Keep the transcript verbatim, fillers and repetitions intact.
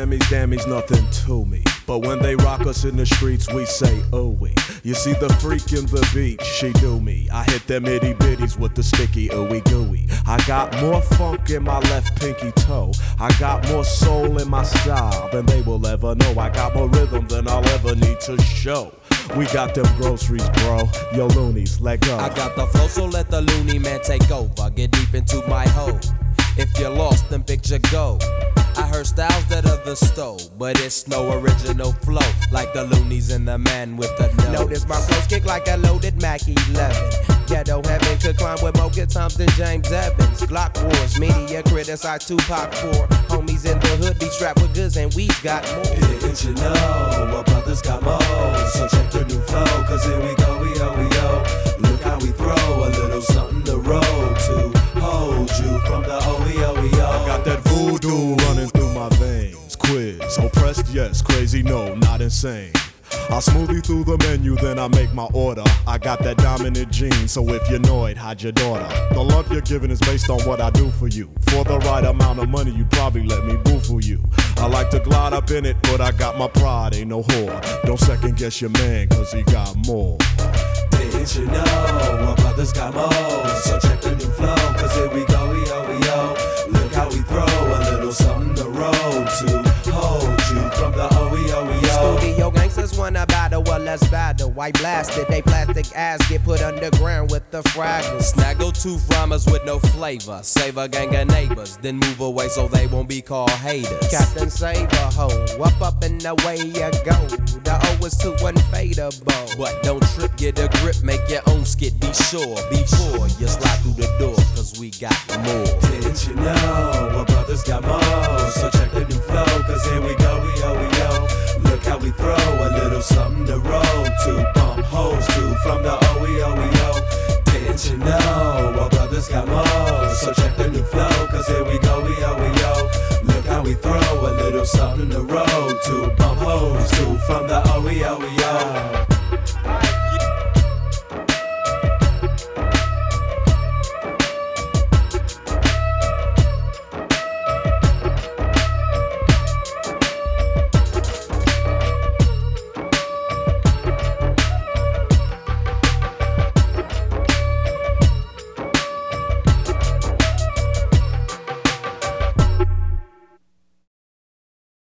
Grammys, Dammy's nothing to me. But when they rock us in the streets, we say, oh, we. You see the freak in the beat, she do me. I hit them itty bitties with the sticky ooey gooey. I got more funk in my left pinky toe. I got more soul in my style than they will ever know. I got more rhythm than I'll ever need to show. We got them groceries, bro. Yo, loonies, let go. I got the flow, so let the loony man take over. Get deep into my hole. If you're lost, then picture go. I heard styles that others stole, but it's no original flow, like the loonies and the man with the nose. Notice my flows kick like a loaded Mac eleven. Ghetto heaven could climb with more good times than James Evans. Glock wars, media criticize Tupac for. Homies in the hood be strapped with goods and we've got more. Didn't you know my brothers got more? So check the new flow, cause here we go, we oh, we oh. Look how we throw a little something to roll to. Hold you from the O E O E O. I got that voodoo running through my veins. Quiz, oppressed, yes, crazy, no, not insane. I smoothie through the menu, then I make my order. I got that dominant gene, so if you're annoyed, hide your daughter. The love you're giving is based on what I do for you. For the right amount of money, you'd probably let me boo for you. I like to glide up in it, but I got my pride, ain't no whore. Don't second guess your man, cause he got more. Didn't you know my brothers got more? So check the new flow, cause here we go, we oh, we oh. Look how we throw a little something to roll to. Hold you from the O E O E O. Studio gangsters wanna battle, well let's battle. White blasted, they plastic ass get put underground with the fragments. Snaggle tooth rhymers with no flavor. Save a gang of neighbors, then move away so they won't be called haters. Captain Save a hoe, up up and away you go. The O is too unfadable. But don't trip, get a grip, make your own skit. Be sure, before you slide through the door, cause we got more. Didn't you know my brothers got more? So check the new flow, cause here we go, we oh, we oh. Look how we throw a little something to roll to. Bump hoes to from the O E O E O. Didn't you know my brothers got more? So check the new flow, cause here we go, we oh, we oh. Look how we throw a little something to roll to. Bump hoes to from the O E O E O.